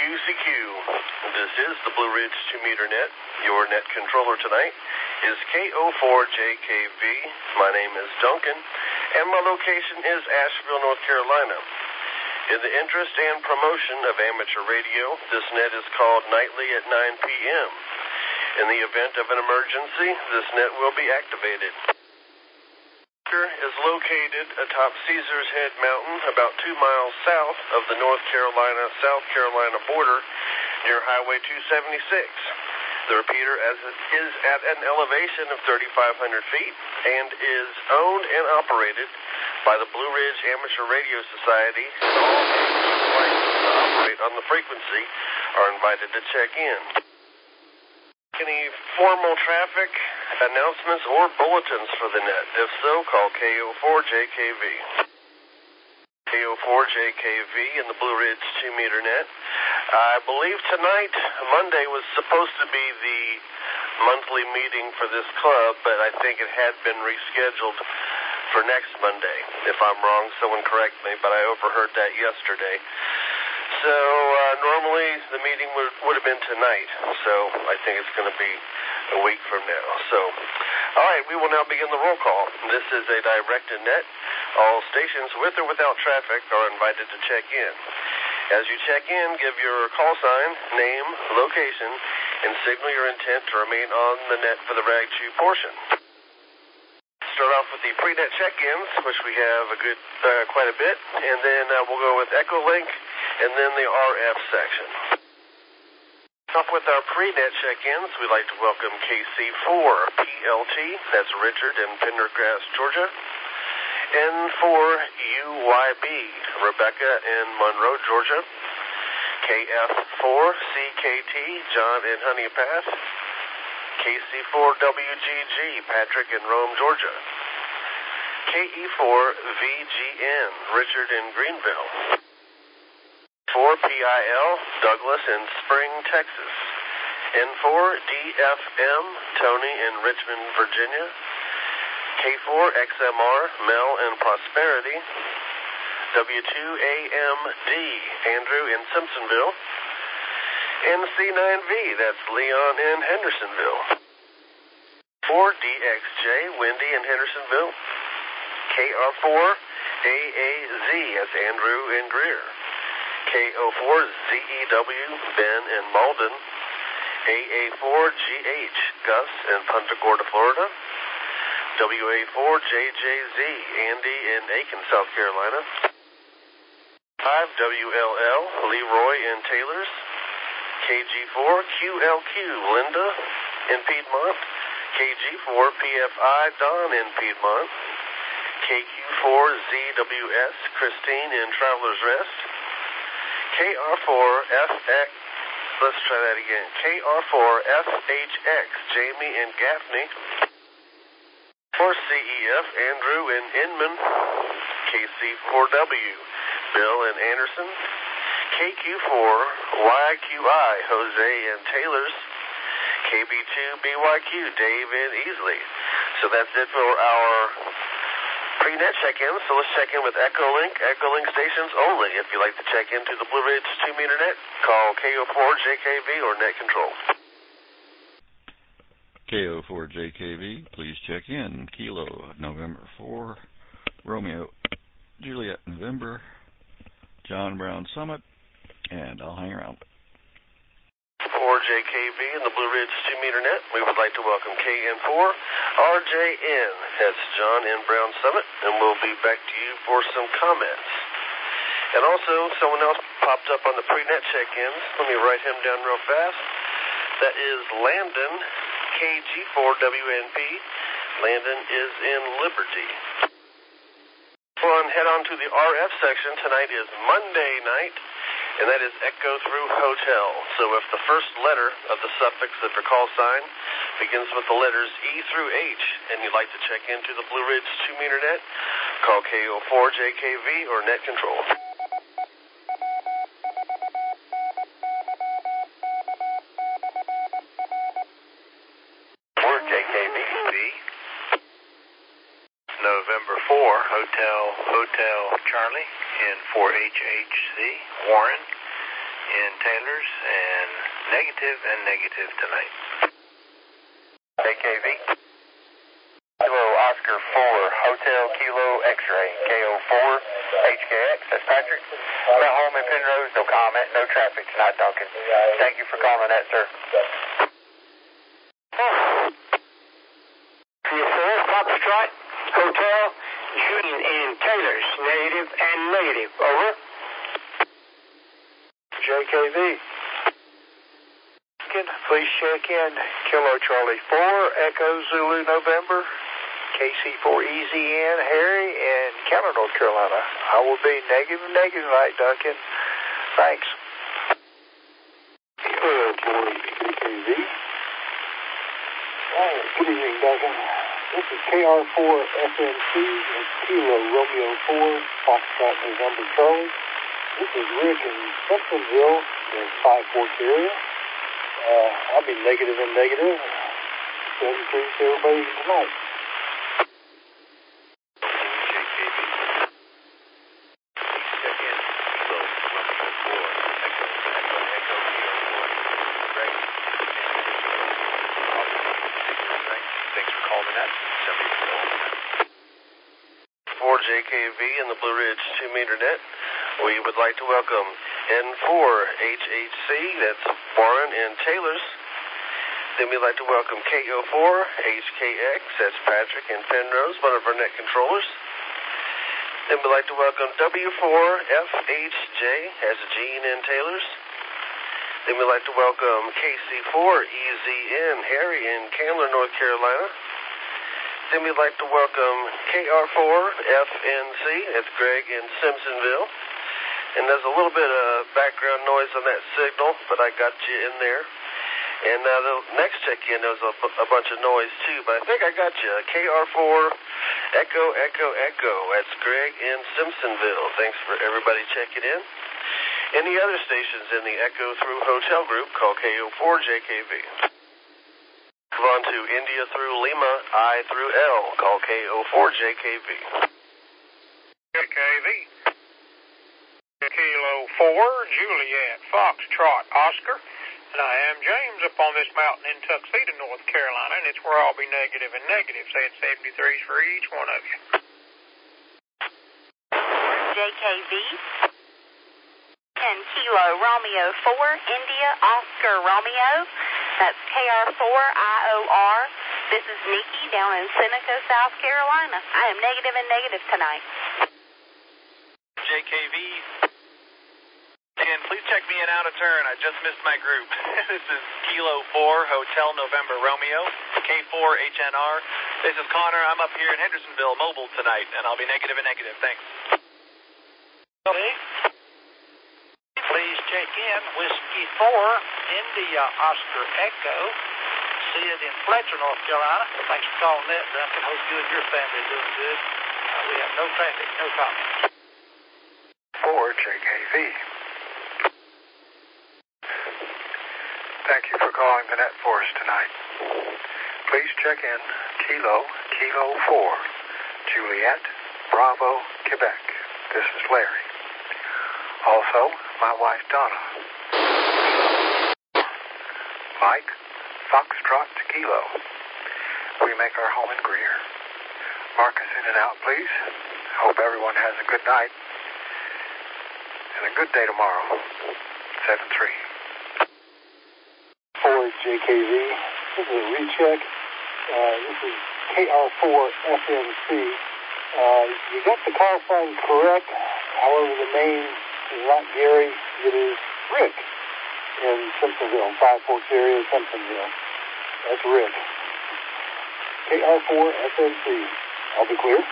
QCQ. This is the Blue Ridge 2-meter net. Your net controller tonight is KO4JKV. My name is Duncan, and my location is Asheville, North Carolina. In the interest and promotion of amateur radio, this net is called nightly at 9 p.m. In the event of an emergency, this net will be activated. Is located atop Caesars Head Mountain, about 2 miles south of the North Carolina-South Carolina border, near Highway 276. The repeater is at an elevation of 3,500 feet and is owned and operated by the Blue Ridge Amateur Radio Society, and all persons licensed to operate on the frequency are invited to check in. Any formal traffic announcements or bulletins for the net? If so, call KO4JKV. KO4JKV in the Blue Ridge 2-meter net. I believe tonight, Monday, was supposed to be the monthly meeting for this club, but I think it had been rescheduled for next Monday. If I'm wrong, someone correct me, but I overheard that yesterday. So normally the meeting would have been tonight, so I think it's going to be a week from now. So, all right, we will now begin the roll call. This is a directed net. All stations with or without traffic are invited to check in. As you check in, give your call sign, name, location, and signal your intent to remain on the net for the Rag Chew portion. Start off with the pre-net check-ins, which we have quite a bit, and then we'll go with Echolink, and then the RF section. Off with our pre-net check-ins, we'd like to welcome KC4PLT, that's Richard in Pendergrass, Georgia, N4UYB, Rebecca in Monroe, Georgia, KF4CKT, John in Honey Pass, KC4WGG, Patrick in Rome, Georgia, KE4VGN, Richard in Greenville, 4PIL, Douglas in Spring, Texas, N4DFM, Tony in Richmond, Virginia, K4XMR, Mel in Prosperity, W2AMD, Andrew in Simpsonville, NC9V, that's Leon in Hendersonville, 4DXJ, Wendy in Hendersonville, KR4AAZ, that's Andrew in Greer, KO4ZEW, Ben in Malden, AA4GH, Gus in Punta Gorda, Florida, WA4JJZ, Andy in Aiken, South Carolina, 5WLL, Leroy in Taylors, KG4QLQ, Linda in Piedmont, KG4PFI, Don in Piedmont, KQ4ZWS, Christine in Traveler's Rest, KR4FX, let's try that again, KR4FHX, Jamie in Gaffney, 4CEF, Andrew in Inman, KC4W, Bill in Anderson, KQ4YQI, Jose in Taylors, KB2BYQ, Dave in Easley. So that's it for our pre-net check-ins. So let's check in with Echolink stations only. If you'd like to check into the Blue Ridge 2-meter net, call KO4JKV or net control. KO4JKV, please check in. Kilo, November 4, Romeo, Juliet, November, John Brown Summit, and I'll hang around. 4JKV in the Blue Ridge 2-meter net. We would like to welcome KN4RJN. That's John in Brown Summit, and we'll be back to you for some comments. And also, someone else popped up on the pre-net check-ins. Let me write him down real fast. That is Landon, KG4WNP. Landon is in Liberty. Head on to the RF section. Tonight is Monday night, and that is Echo Through Hotel. So if the first letter of the suffix of your call sign begins with the letters E through H, and you'd like to check into the Blue Ridge 2-meter net, call KO4JKV or net control. 4 Hotel Charlie in 4HHC, Warren in Taylor's, and negative tonight. JKV. Kilo Oscar 4, Hotel Kilo X-Ray, KO4, HKX, that's Patrick. I'm at home in Penrose, no comment, no traffic tonight, Duncan. Thank you for calling that, sir. Yes, sir, Foxtrot, Hotel, Julian in Taylor's, negative, over. JKV. Please check in. Kilo Charlie 4, Echo Zulu November, KC4EZN, Harry, and Keller, North Carolina. I will be negative tonight, Duncan. Thanks. Good morning, JKV. Good evening, Duncan. This is KR4FNC at Kilo Romeo 4, Foxtrot November Charlie. This is Rick in Simpsonville, the Five Forks area. I'll be negative. 7-3 to everybody tonight. For JKV and the Blue Ridge 2-meter net, we would like to welcome N4HHC, that's Warren and Taylor's. Then we'd like to welcome KO4HKX, that's Patrick and Penrose, one of our net controllers. Then we'd like to welcome W4FHJ, that's Gene and Taylor's. Then we'd like to welcome KC4EZN, Harry in Candler, North Carolina. Then we'd like to welcome KR4FNC, that's Greg in Simpsonville. And there's a little bit of background noise on that signal, but I got you in there. And the next check-in, there was a bunch of noise too, but I think I got you. KR4 Echo, that's Greg in Simpsonville. Thanks for everybody checking in. Any other stations in the Echo through hotel group, call KO4JKV. Move on to India through Lima, I through L, call KO4JKV. JKV. Kilo 4, Juliet, Foxtrot, Oscar, and I am James up on this mountain in Tuxedo, North Carolina, and it's where I'll be negative, saying 73s for each one of you. JKV and Kilo Romeo 4, India, Oscar Romeo, that's KR4IOR. This is Nikki down in Seneca, South Carolina. I am negative tonight. JKV. And please check me in out of turn. I just missed my group. This is Kilo 4, Hotel November Romeo, K4HNR. This is Connor. I'm up here in Hendersonville, Mobile tonight, and I'll be negative. Thanks. Okay. Please check in. Whiskey 4, India, Oscar Echo. Sid in Fletcher, North Carolina. Thanks for calling that, Duncan. Hope you and your family are doing good. We have no traffic, no comments. For JKV. Thank you for calling the net for us tonight. Please check in Kilo 4, Juliet, Bravo, Quebec. This is Larry. Also, my wife Donna. Mike, Foxtrot to Kilo. We make our home in Greer. Mark us in and out, please. Hope everyone has a good night. And a good day tomorrow. 7-3. For JKV, this is a recheck. This is KR4FNC. You got the call sign correct. However, the name is not Gary. It is Rick in Simpsonville, Five Forks area, Simpsonville. That's Rick. KR4FNC. I'll be clear.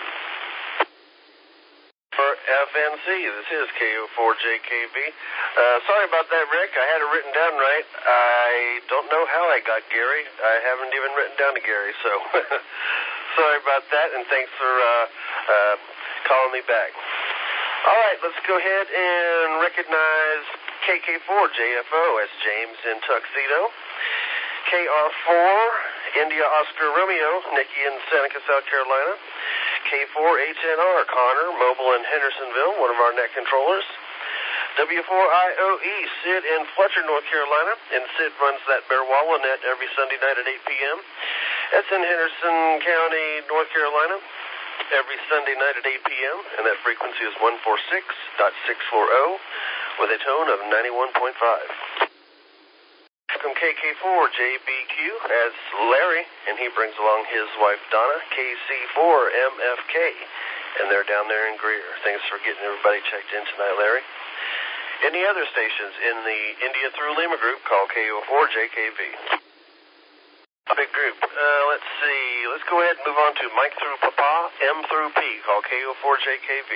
For FNC, this is KO4JKV. Sorry about that, Rick. I had it written down right. I don't know how I got Gary. I haven't even written down to Gary, so sorry about that, and thanks for calling me back. All right, let's go ahead and recognize KK4JFO as James in Tuxedo. KR4, India Oscar Romeo, Nikki in Seneca, South Carolina. K4HNR, Connor, Mobile in Hendersonville, one of our net controllers. W4IOE, Sid in Fletcher, North Carolina, and Sid runs that Bearwalla net every Sunday night at 8 p.m. That's in Henderson County, North Carolina, every Sunday night at 8 p.m., and that frequency is 146.640 with a tone of 91.5. From KK4JBQ as Larry, and he brings along his wife Donna, KC4MFK, and they're down there in Greer. Thanks for getting everybody checked in tonight, Larry. Any other stations in the India through Lima group, call KO4JKV. Big group. Let's see. Let's go ahead and move on to Mike through Papa, M through P, call KO4JKV.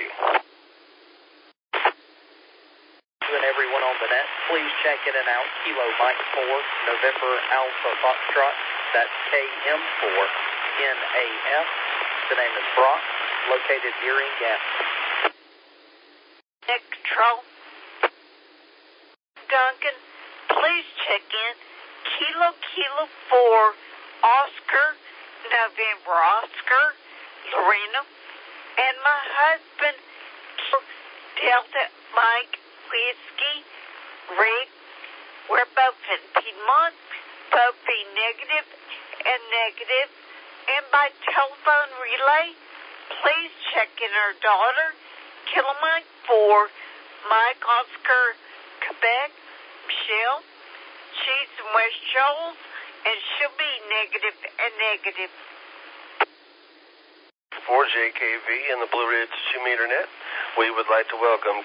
And everyone on the net, please check in and out. Kilo Mike 4, November Alpha Foxtrot. That's KM4 NAF. The name is Brock, located Deering Gap. Net control. Duncan, please check in. Kilo 4, Oscar, November Oscar, Lorena, and my husband, Delta Mike Whiskey, Rick. We're both in Piedmont, both be negative and negative. And by telephone relay, please check in our daughter, Kilo Mike 4, Mike Oscar, Quebec, Michelle. She's in West Shoals, and she'll be negative and negative. 4JKV in the Blue Ridge 2-meter net. We would like to welcome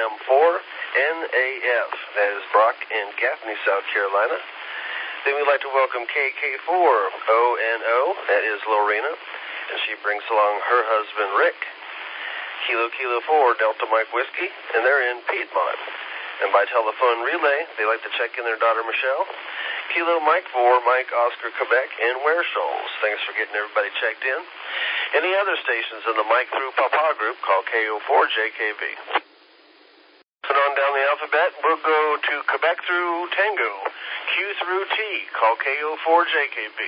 KM4NAF, that is Brock in Gaffney, South Carolina. Then we'd like to welcome KK4ONO, that is Lorena, and she brings along her husband Rick. Kilo 4 Delta Mike Whiskey, and they're in Piedmont. And by telephone relay, they like to check in their daughter Michelle. Kilo Mike 4 Mike Oscar Quebec in Ware Shoals. Thanks for getting everybody checked in. Any other stations in the Mike through Papa group, call KO4JKV. And on down the alphabet, we'll go to Quebec through Tango, Q through T, call KO4JKV.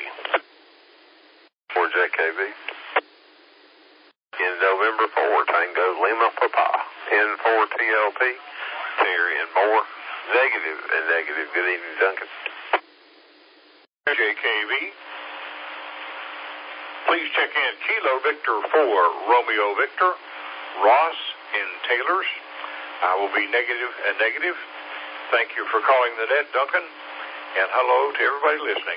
4JKV. In November 4, Tango Lima Papa, N4TLP, Terry and Moore, negative and negative. Good evening, Duncan. JKV. Please check in Kilo Victor 4, Romeo Victor, Ross in Taylors. I will be negative and negative. Thank you for calling the net, Duncan, and hello to everybody listening.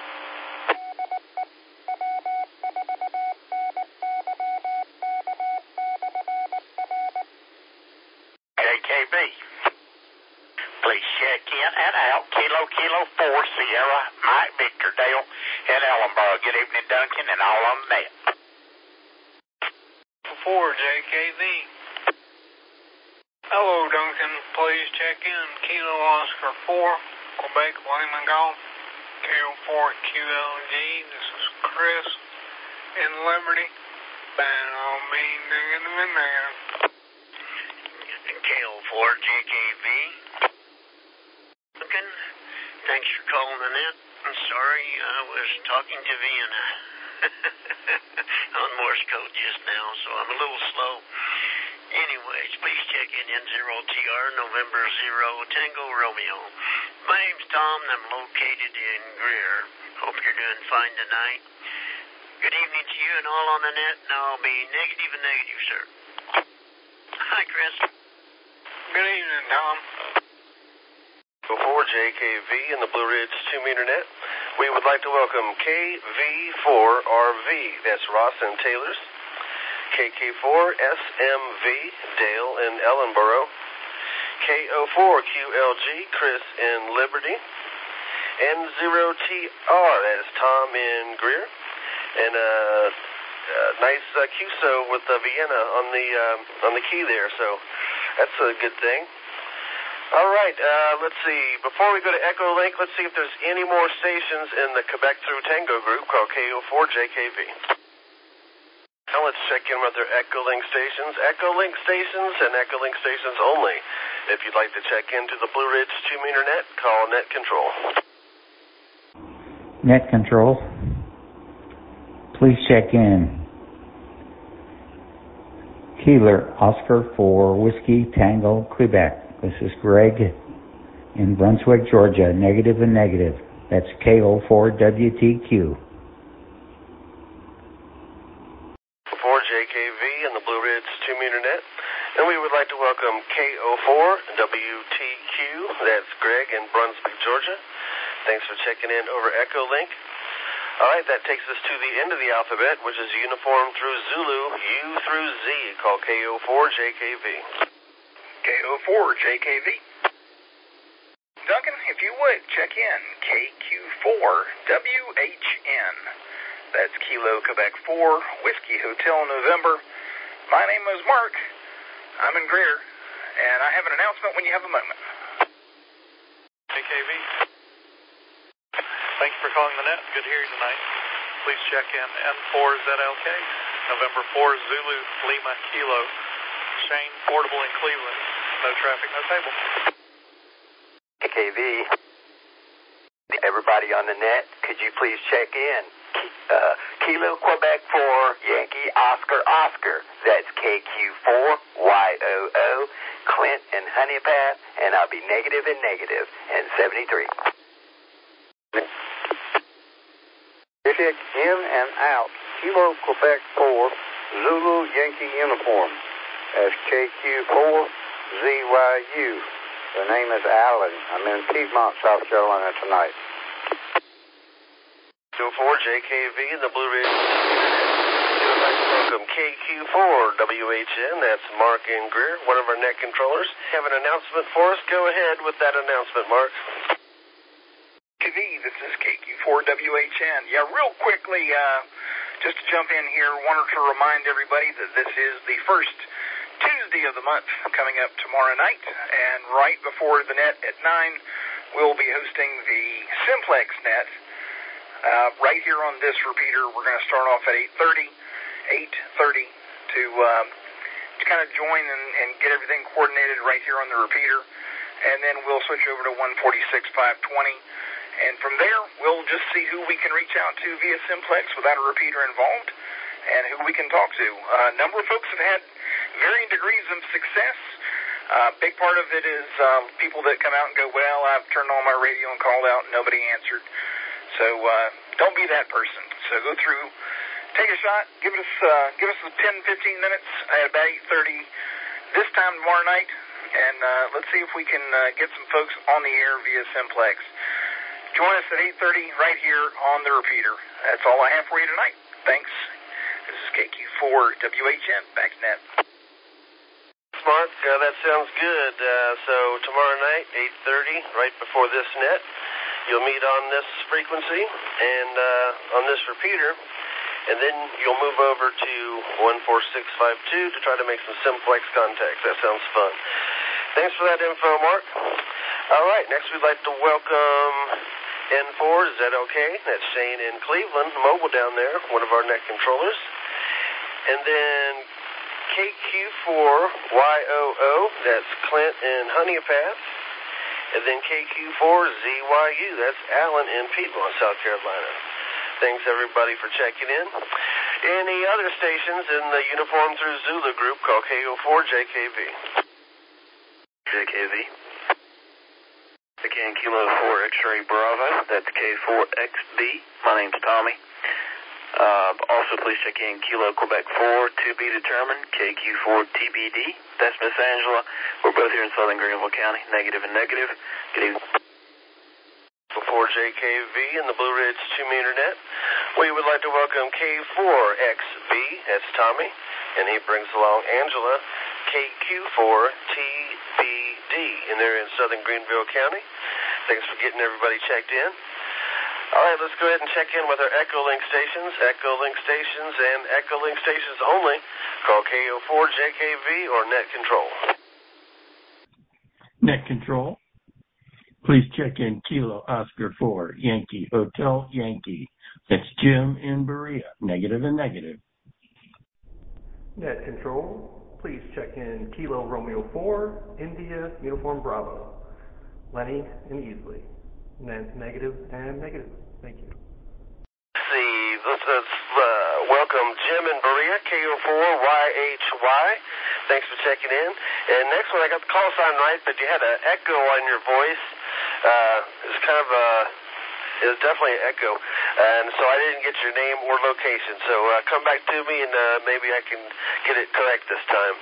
JKV. Please check in and out Kilo 4, Sierra, Mike Victor Dale in Ellenboro. Good evening, Duncan, and all on the net. 4JKV. Hello, Duncan. Please check in Kilo Oscar 4, Quebec, Lima Golf, KO4QLG. This is Chris in Liberty. And I'll be negative and negative. KO4JKV. Duncan, thanks for calling the net. I'm sorry, I was talking to Vienna on Morse code just now, so I'm a little slow. Anyways, please check in N0TR, November 0, Tango Romeo. My name's Tom, and I'm located in Greer. Hope you're doing fine tonight. Good evening to you and all on the net, and I'll be negative and negative, sir. Hi, Chris. Good evening, Tom. 4JKV in the Blue Ridge 2-meter net. We would like to welcome KV4RV, that's Ross and Taylors. KK4SMV, Dale in Ellenboro. KO4QLG, Chris in Liberty. N0TR, that is Tom in Greer. And nice QSO with Vienna on the key there, so that's a good thing. All right, let's see. Before we go to Echo Link, let's see if there's any more stations in the Quebec through Tango group called KO4JKV. Now let's check in with their Echo Link stations. Echo Link stations and Echo Link stations only. If you'd like to check into the Blue Ridge 2-meter net, call Net Control. Net Control. Please check in. Keeler Oscar 4 Whiskey Tango Quebec. This is Greg in Brunswick, Georgia, negative and negative. That's KO4WTQ. 4JKV and the Blue Ridge 2-meter net. And we would like to welcome KO4WTQ. That's Greg in Brunswick, Georgia. Thanks for checking in over Echolink. All right, that takes us to the end of the alphabet, which is uniform through Zulu, U through Z. Call KO4JKV. KO4JKV. Duncan, if you would, check in KQ4WHN. That's Kilo Quebec 4, Whiskey Hotel November. My name is Mark. I'm in Greer, and I have an announcement when you have a moment. JKV. Thank you for calling the net. Good to hear you tonight. Please check in N4ZLK, November 4 Zulu Lima Kilo. Shane, portable in Cleveland. No traffic, no table. JKV. Everybody on the net, could you please check in? Kilo Quebec 4 Yankee Oscar Oscar. That's KQ4YOO Clint and Honeypath, and I'll be negative and negative and 73. Check in and out. Kilo Quebec 4 Zulu Yankee uniform. That's KQ4ZYU. The name is Allen. I'm in Piedmont, South Carolina tonight. 4JKV and the Blue Ridge. We'd like to welcome KQ4WHN. That's Mark in Greer, one of our net controllers. Have an announcement for us? Go ahead with that announcement, Mark. KV, this is KQ4WHN. Yeah, real quickly, just to jump in here, wanted to remind everybody that this is the first Tuesday of the month coming up tomorrow night, and right before the net at 9, we'll be hosting the Simplex net. Right here on this repeater, we're going to start off at 8:30 to kind of join and get everything coordinated right here on the repeater, and then we'll switch over to 146.520, and from there, we'll just see who we can reach out to via Simplex without a repeater involved, and who we can talk to. A number of folks have had varying degrees of success. Big part of it is people that come out and go, well, I've turned on my radio and called out and nobody answered. So don't be that person. So go through, take a shot, give us 10, 15 minutes at about 8:30 this time tomorrow night, and let's see if we can get some folks on the air via Simplex. Join us at 8:30 right here on the repeater. That's all I have for you tonight. Thanks. This is KQ4WHN, back to net. Mark, that sounds good. So tomorrow night, 8:30, right before this net, you'll meet on this frequency and on this repeater, and then you'll move over to 14652 to try to make some Simplex contacts. That sounds fun. Thanks for that info, Mark. All right, next we'd like to welcome N4ZLK. That's Shane in Cleveland, mobile down there, one of our net controllers. And then KQ4YOO, that's Clint in Honeypath. And then KQ4ZYU, that's Allen in Piedmont, South Carolina. Thanks, everybody, for checking in. Any other stations in the Uniform Through Zulu group, call KO4JKV. JKV. Again, Kilo 4 X-Ray Bravo, that's K4XB. My name's Tommy. Also, please check in Kilo Quebec 4 to be determined, KQ4TBD. That's Miss Angela. We're both here in Southern Greenville County, negative and negative. Good evening. Before JKV and the Blue Ridge 2-meter net, we would like to welcome K4XB, that's Tommy, and he brings along Angela, KQ4TBD, and they're in Southern Greenville County. Thanks for getting everybody checked in. All right, let's go ahead and check in with our Echolink stations, and Echolink stations only. Call KO4JKV or Net Control. Net Control. Please check in Kilo Oscar 4 Yankee Hotel Yankee. That's Jim in Berea, negative and negative. Net Control. Please check in Kilo Romeo 4 India Uniform Bravo. Lenny and Easley. Negative and negative. Thank you. Let's welcome Jim in Berea, KO4YHY. Thanks for checking in. And next one, I got the call sign right, but you had an echo on your voice. It's kind of it was definitely an echo. And so I didn't get your name or location. So come back to me, and maybe I can get it correct this time.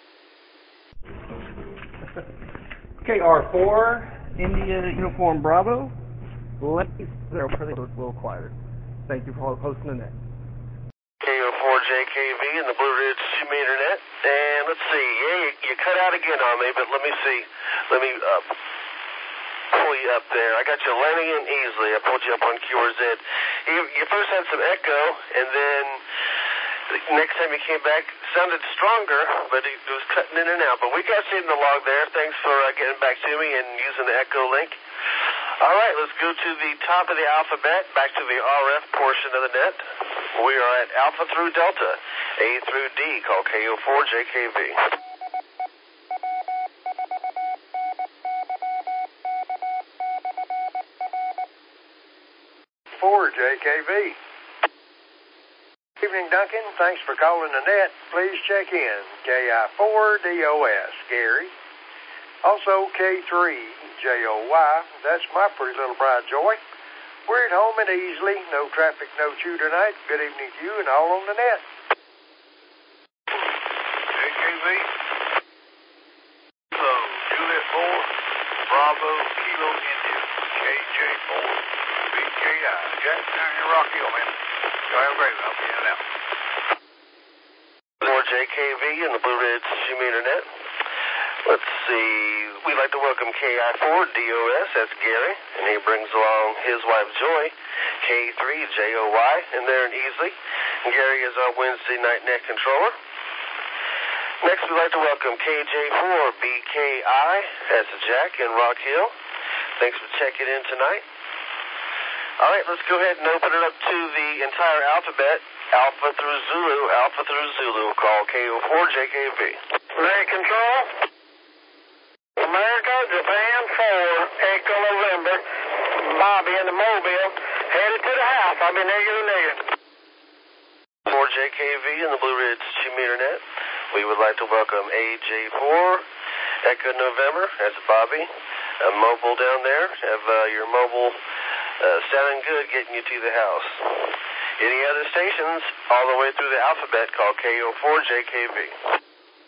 KR4, India Uniform Bravo. Let's there a little quieter. Thank you for hosting the net. KO4JKV in the Blue Ridge 2-meter net. And let's see. Yeah, you cut out again on me, but let me see. Let me pull you up there. I got you Lenny and Easley. I pulled you up on QRZ. You first had some echo, and then the next time you came back, it sounded stronger, but it was cutting in and out. But we got you in the log there. Thanks for getting back to me and using the echo link. All right, let's go to the top of the alphabet, back to the RF portion of the net. We are at Alpha through Delta, A through D. Call KO4JKV. 4JKV. Evening, Duncan. Thanks for calling the net. Please check in. KI4DOS, Gary. Also, K3JOY. That's my pretty little bride, Joy. We're at home and easily. No traffic, no chew tonight. Good evening to you and all on the net. JKV. Hello, Juliet 4, Bravo, Kilo, India, KJ4, BJI. Jack down here, Rock Hill, man. Y'all have a great one. I'll be in and out. 4JKV in the Blue Ridge 2-meter net. Let's see. We'd like to welcome KI4DOS. That's Gary, and he brings along his wife Joy. K3JOY, and they're in Easley. And Gary is our Wednesday night net controller. Next, we'd like to welcome KJ4BKI. That's Jack in Rock Hill. Thanks for checking in tonight. All right, let's go ahead and open it up to the entire alphabet. Alpha through Zulu. Call KO4JKV. Net control. America, Japan 4, Echo November, Bobby in the Mobile, headed to the house. I'll be negative. 4JKV in the Blue Ridge 2-meter net. We would like to welcome AJ4, Echo November. That's Bobby. A mobile down there. Have your mobile sounding good getting you to the house. Any other stations all the way through the alphabet, call KO4JKV.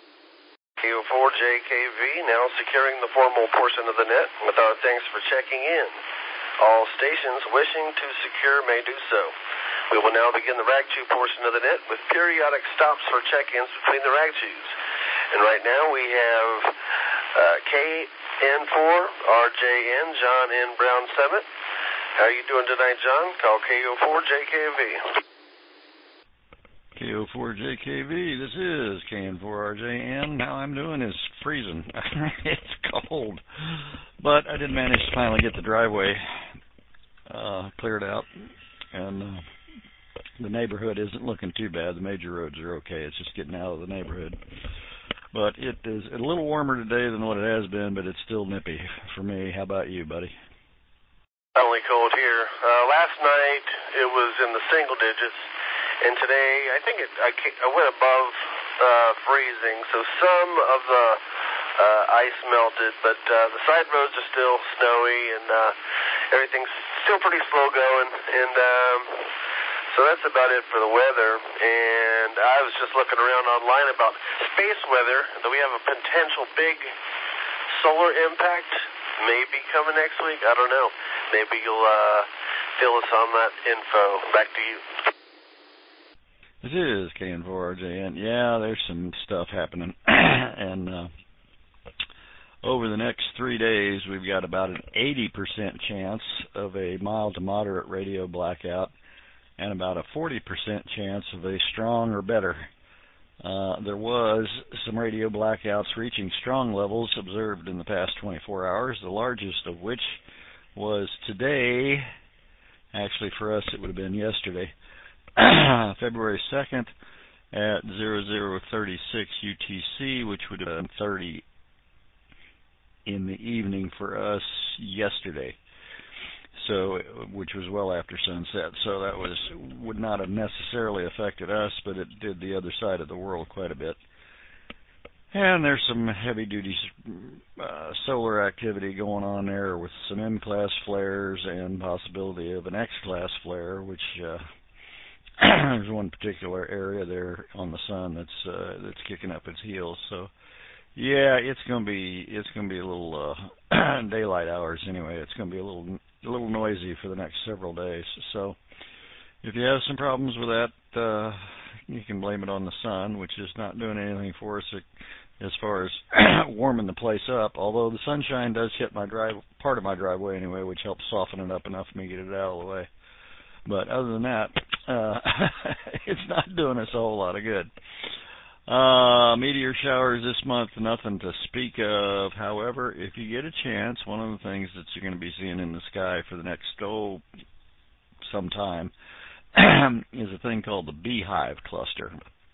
KO4JKV now securing the formal portion of the net with our thanks for checking in. All stations wishing to secure may do so. We will now begin the rag chew portion of the net with periodic stops for check-ins between the rag chews. And right now we have KN4RJN, John N. Brown Summit. How are you doing tonight, John? Call KO4JKV. KO4JKV, this is KN4RJN. How I'm doing is freezing. It's cold. But I did manage to finally get the driveway cleared out. And the neighborhood isn't looking too bad. The major roads are okay. It's just getting out of the neighborhood. But it is a little warmer today than what it has been, but it's still nippy for me. How about you, buddy? Only cold here. Last night it was in the single digits. And today, I think I went above freezing, so some of the ice melted, but the side roads are still snowy, and everything's still pretty slow going, and so that's about it for the weather. And I was just looking around online about space weather, that we have a potential big solar impact maybe coming next week. I don't know. Maybe you'll fill us on that info. Back to you. This is KN4RJN. Yeah, there's some stuff happening. And over the next 3 days, we've got about an 80% chance of a mild to moderate radio blackout and about a 40% chance of a strong or better. There was some radio blackouts reaching strong levels observed in the past 24 hours, the largest of which was today. Actually, for us, it would have been yesterday. February 2nd at 0036 UTC, which would have been 30 in the evening for us yesterday. So, which was well after sunset. So that would not have necessarily affected us, but it did the other side of the world quite a bit. And there's some heavy-duty solar activity going on there with some M-class flares and possibility of an X-class flare, which there's one particular area there on the sun that's kicking up its heels. So, yeah, it's gonna be a little daylight hours anyway. It's gonna be a little noisy for the next several days. So, if you have some problems with that, you can blame it on the sun, which is not doing anything for us as far as warming the place up, although the sunshine does hit part of my driveway anyway, which helps soften it up enough for me to get it out of the way. But other than that, it's not doing us a whole lot of good. Meteor showers this month, nothing to speak of. However, if you get a chance, one of the things that you're going to be seeing in the sky for the next, some time is a thing called the Beehive Cluster.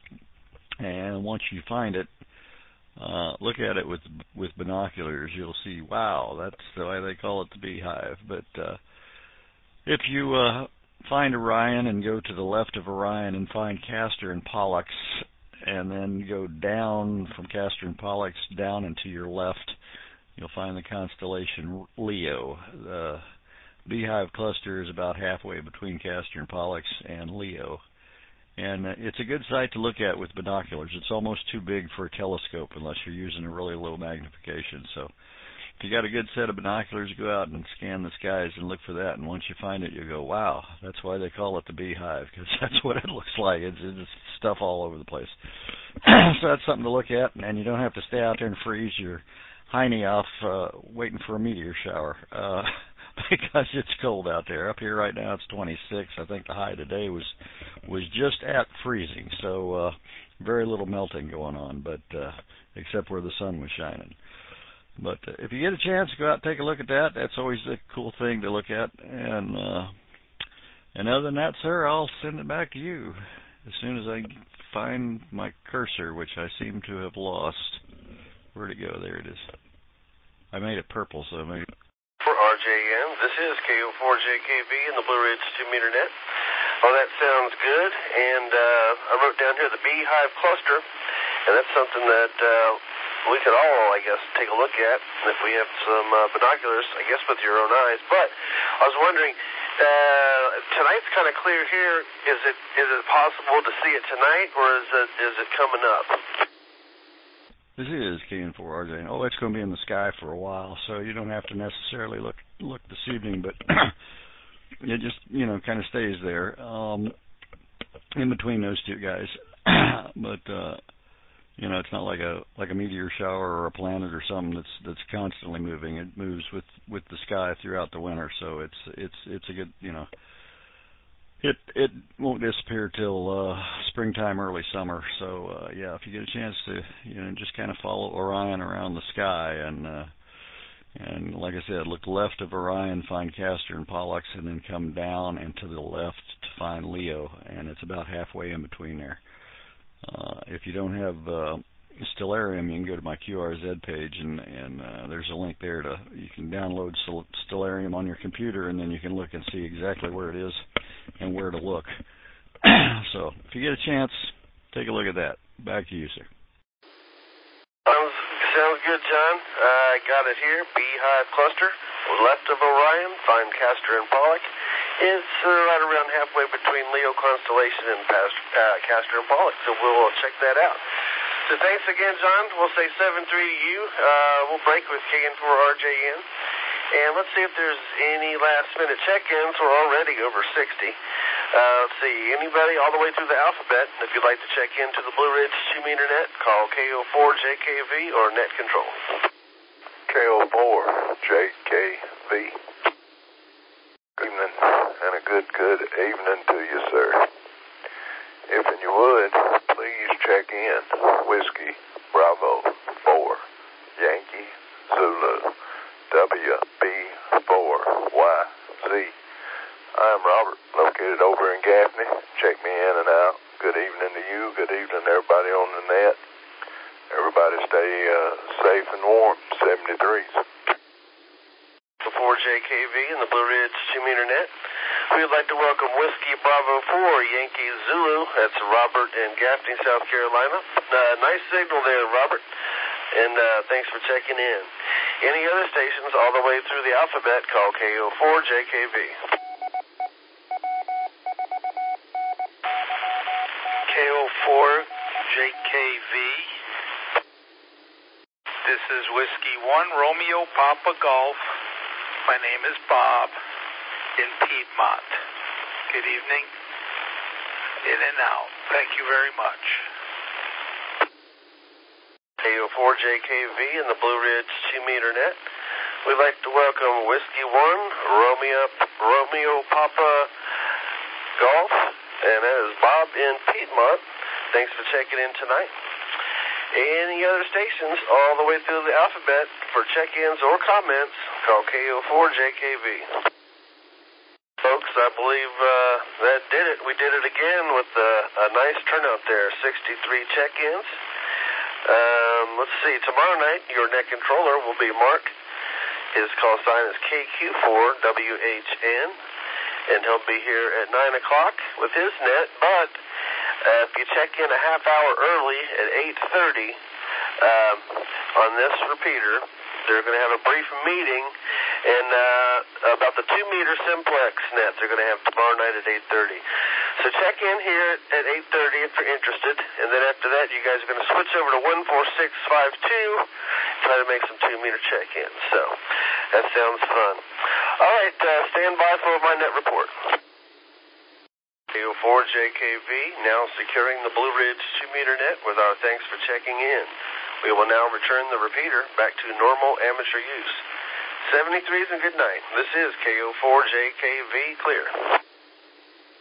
And once you find it, look at it with binoculars. You'll see, wow, that's the way they call it, the Beehive. But if you find Orion and go to the left of Orion and find Castor and Pollux, and then go down from Castor and Pollux down and to your left, you'll find the constellation Leo. The Beehive Cluster is about halfway between Castor and Pollux and Leo. And it's a good sight to look at with binoculars. It's almost too big for a telescope unless you're using a really low magnification. So if you got a good set of binoculars, go out and scan the skies and look for that. And once you find it, you go, wow, that's why they call it the Beehive, because that's what it looks like. It's stuff all over the place. So that's something to look at, and you don't have to stay out there and freeze your hiney off waiting for a meteor shower. Because it's cold out there. Up here right now it's 26. I think the high today was just at freezing. So very little melting going on, but except where the sun was shining. But if you get a chance, go out and take a look at that. That's always a cool thing to look at. And other than that, sir, I'll send it back to you as soon as I find my cursor, which I seem to have lost. Where'd it go? There it is. I made it purple, so I made it. For RJM, this is KO4JKV in the Blue Ridge 2-meter net. Oh, that sounds good. And I wrote down here the Beehive Cluster, and that's something that we could all, I guess, take a look at if we have some binoculars, I guess, with your own eyes. But I was wondering, tonight's kind of clear here. Is it possible to see it tonight, or is it coming up? This is KN4RJ. Oh, it's going to be in the sky for a while, so you don't have to necessarily look this evening, but it just, kind of stays there in between those two guys. But it's not like a meteor shower or a planet or something that's constantly moving. It moves with the sky throughout the winter, so it's a good, It won't disappear till springtime, early summer. So yeah, if you get a chance to just kind of follow Orion around the sky, and like I said, look left of Orion, find Castor and Pollux, and then come down and to the left to find Leo, and it's about halfway in between there. If you don't have Stellarium, you can go to my QRZ page, and there's a link there you can download Stellarium on your computer, and then you can look and see exactly where it is and where to look. So if you get a chance, take a look at that. Back to you, sir. Sounds good, John. I got it here. Beehive Cluster. Left of Orion, find Castor and Pollux. It's right around halfway between Leo constellation and Castor and Pollux, so we'll check that out. So thanks again, John. We'll say 7-3 to you. We'll break with KN4RJN. And let's see if there's any last-minute check-ins. We're already over 60. Let's see, anybody all the way through the alphabet, if you'd like to check into the Blue Ridge 2-meter net, call KO4JKV or Net Control. KO4JKV. Evening, and a good evening to you, sir. If you would, please check in. Whiskey, Bravo, 4, Yankee, Zulu, WB4YZ. I'm Robert, located over in Gaffney. Check me in and out. Good evening to you. Good evening to everybody on the net. Everybody stay safe and warm. 73s. The 4JKV in the Blue Ridge 2-meter net. We'd like to welcome Whiskey Bravo 4, Yankee Zulu. That's Robert in Gaffney, South Carolina. Nice signal there, Robert. And thanks for checking in. Any other stations all the way through the alphabet, call KO4JKV. KO4JKV. This is Whiskey 1, Romeo Papa Golf. My name is Bob in Piedmont. Good evening. In and out. Thank you very much. KO4JKV in the Blue Ridge 2-meter net. We'd like to welcome Whiskey 1, Romeo Papa Golf, and that is Bob in Piedmont. Thanks for checking in tonight. Any other stations all the way through the alphabet for check-ins or comments, call KO4JKV. Folks, I believe that did it. We did it again with a nice turnout there, 63 check-ins. Let's see, tomorrow night your net controller will be Mark. His call sign is KQ4WHN, and he'll be here at 9 o'clock with his net, but if you check in a half hour early at 8:30 on this repeater, they're going to have a brief meeting and about the 2-meter simplex net they're going to have tomorrow night at 8:30. So check in here at 8:30 if you're interested, and then after that you guys are going to switch over to 14652, try to make some 2-meter check-ins. So that sounds fun. All right, stand by for my net report. KO4JKV now securing the Blue Ridge 2-meter net with our thanks for checking in. We will now return the repeater back to normal amateur use. 73s and good night. This is KO4JKV clear.